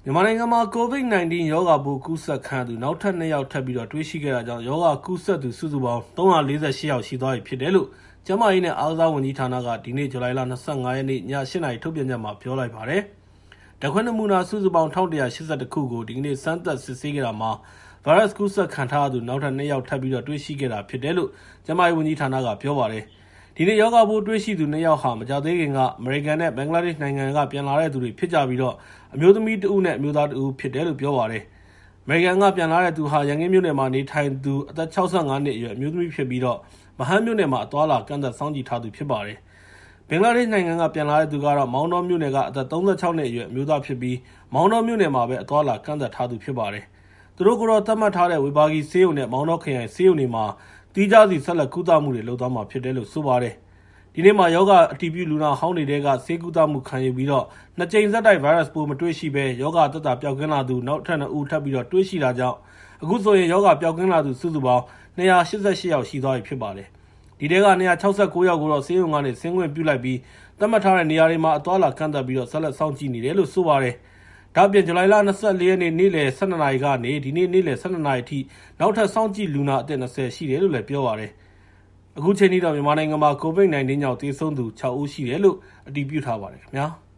မြန်မာနိုင်ငံမှာ COVID-19 ရောဂါပိုးကူးစက်ခံရသူနောက်ထပ်2 ယောက်ထပ်ပြီးတွေ့ရှိခဲ့တာကြောင့်ရောဂါကူးစက်သူစုစုပေါင်း348 ယောက်ရှိသွားပြီဖြစ်တယ်လို့ကျန်းမာရေးနဲ့အားကစားဝန်ကြီးဌာနကဒီနေ့ဇူလိုင်လ25ရက်နေ့ည8:00 နာရီထုတ်ပြန်ချက်မှာပြောလိုက်ပါတယ်။ဓာတ်ခွဲနမူနာစုစုပေါင်း1181ခုကိုဒီကနေ့စမ်းသပ်စစ်ဆေးခဲ့တာမှာဗိုင်းရပ်စ်ကူးစက်ခံထားရသူနောက်ထပ်2 ယောက်ထပ်ပြီးတွေ့ရှိခဲ့တာဖြစ်တယ်လို့ကျန်းမာရေးဝန်ကြီးဌာနကပြောပါတယ်။ဒီနေ့ရောဂါပိုးတွေ့ရှိသူ2 ယောက်ဟာမကြသေးခင်ကအမေရိကန်နဲ့ဘင်္ဂလားဒေ့ရှ်နိုင်ငံကပြန်လာတဲ့သူတွေဖြစ်ကြပြီးအမျိုးသမီးတဦးနဲ့အမျိုးသားတဦးဖြစ်တယ်လို့ပြောပါတယ်။အမေရိကန်ကပြန်လာတဲ့သူဟာရန်ကင်းမြို့နယ်မှာနေထိုင်သူအသက်65နှစ်အရွယ်အမျိုးသမီးဖြစ်ပြီးမဟန်းမြို့နယ်မှာအသွားအလာကန့်သတ်စောင့်ကြည့်ထားသူဖြစ်ပါတယ်။ဘင်္ဂလားဒေ့ရှ်နိုင်ငံကပြန်လာတဲ့သူကတော့မောင်တောမြို့နယ်ကအသက်36နှစ်အရွယ်အမျိုးသားဖြစ်ပြီးမောင်တောမြို့နယ်မှာပဲအသွားအလာကန့်သတ်ထားသူဖြစ်ပါတယ်။သူတို့ကတော့သတ်မှတ်ထားတဲ့ဝေဘာဂီဆေးရုံနဲ့မောင်တောခရိုင်ဆေးရုံတွေမှာတီးခြားစီဆက်လက်ကုသမှုတွေလုပ်သွားမှာဖြစ်တယ်လို့ဆိုပါတယ်။ဒီနေ့မှာယောဂအတည်ပြုလူနာဟောင်းတွေကဆေးကုသမှုခံယူပြီး2 ကြိမ်ဆက်တိုက်ဗိုင်းရပ်စ်ပိုးမတွေ့ရှိဘဲယောဂသက်သာပျောက်ကင်းလာသူနောက်ထပ်2 ဦးထပ်ပြီးတွေ့ရှိတာကြောင့်အခုဆိုရင်ယောဂပျောက်ကင်းလာသူစုစုပေါင်း288 ယောက်ရှိသွားပြီဖြစ်ပါတယ်။ဒီထဲက269 ယောက်ကိုဆေးရုံကနေဆင်းခွင့်ပြုလိုက်ပြီးသတ်မှတ်ထားတဲ့နေရာတွေမှာအသွားအလာကန့်သတ်ပြီးဆက်လက်စောင့်ကြည့်နေတယ်လို့ဆိုပါတယ်။ဒါ့အပြင်ဇူလိုင်လ24ရက်နေ့နေ့လယ်12နာရီကနေဒီနေ့နေ့လယ်12နာရီအထိနောက်ထပ်စောင့်ကြည့်လူနာအသစ်20ရှိတယ်လို့လည်းပြောပါတယ်။အခုချိန်ထိတော့မြန်မာနိုင်ငံမှာ COVID-19 ကြောင့်သေဆုံးသူ6 ဦးရှိတယ်လို့အတည်ပြုထားပါတယ်ခင်ဗျာ။